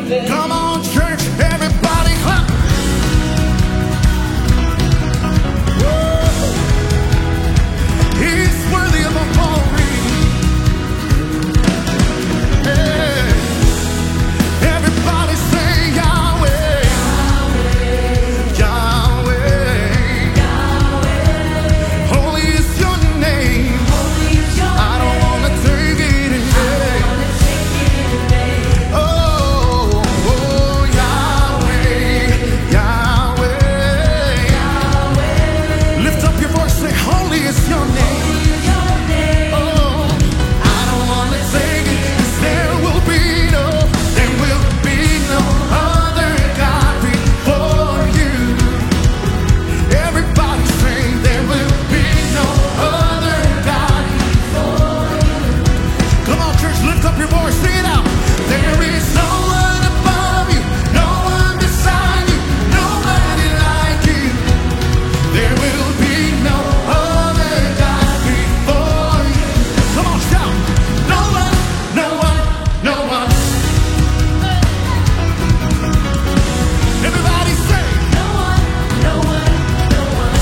Come on, church, everybody clap. Woo! He's worthy of our glory. Hey. Everybody say Yahweh. Yahweh. Holy is your name. I don't want to take it in vain. Oh, Yahweh, Yahweh. Lift up your voice, say, holy is your name. Oh, I don't want to take it, 'cause there will be no other God before you. Everybody say, there will be no other God before you. Come on, church, lift up your voice, sing it out. There is no one above you, no one beside you, nobody like you. There will be no other God before you. Come on, shout. No one, no one, no one. Everybody say. No one, no one, no one.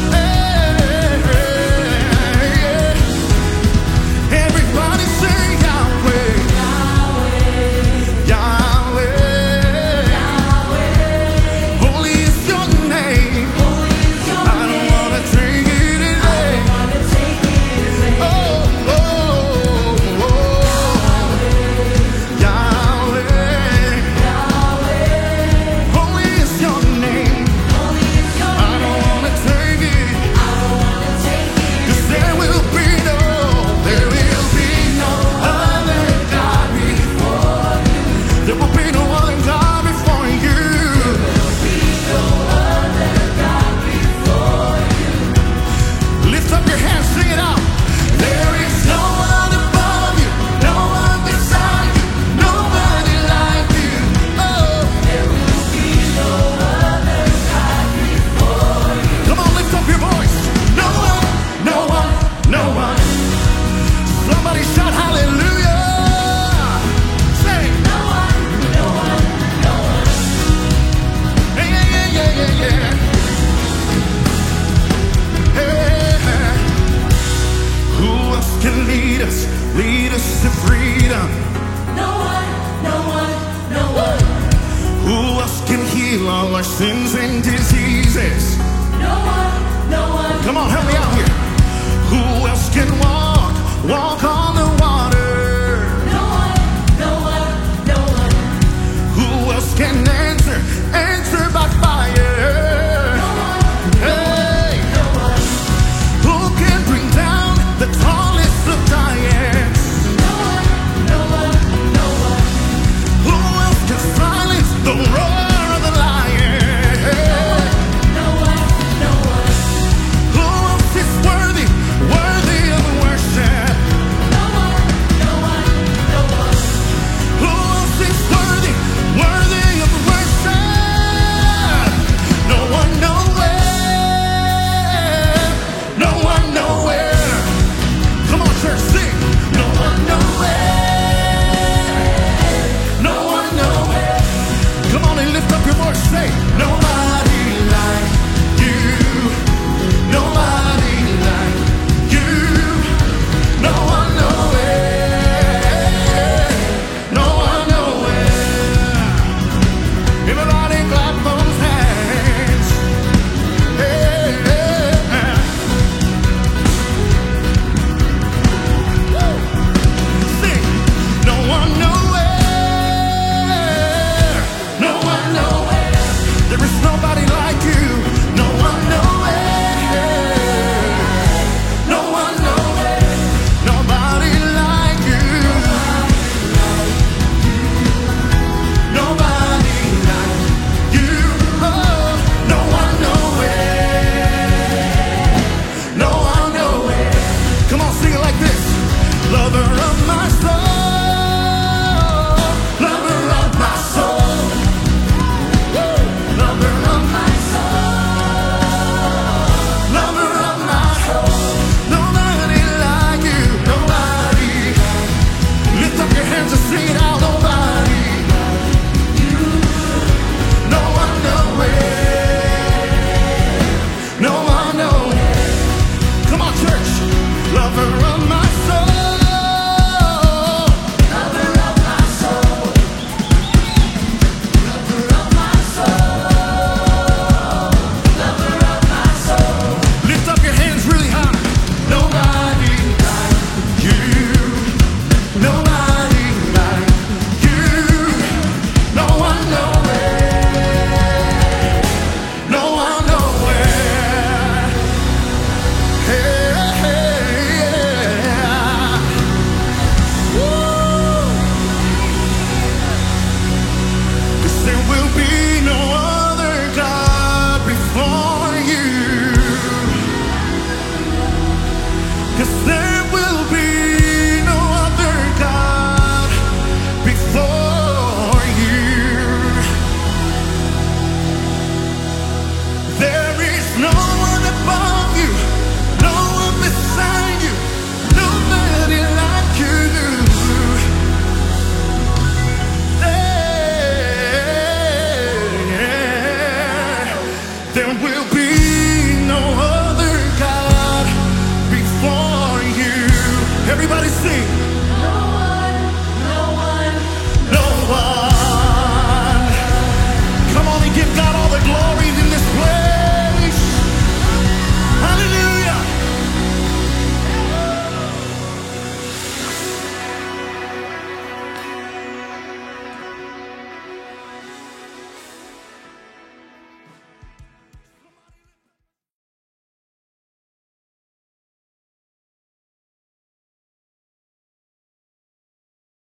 Hey. Everybody say Yahweh. Yahweh. Holy is your name. I don't want to take it in vain. Oh, Yahweh. Holy is your name. I don't want to take it. 'Cause there will be no other God before you. There will be no other God before you. Lift up your hands, sing it out. There is no one above you, no one beside you, nobody like you. Oh, there will be no other God before you. Come on, lift up your voice. No one, no one, no one. Somebody shout hallelujah. Say no one, no one, no one. Yeah, yeah, yeah, yeah, yeah. Hey, who else can lead us to freedom? No one, no one, no one. Who else can heal all our sins and diseases? No one, no one. Come on, help me out here. Who else can walk on the water? No one, no one, no one. Who else can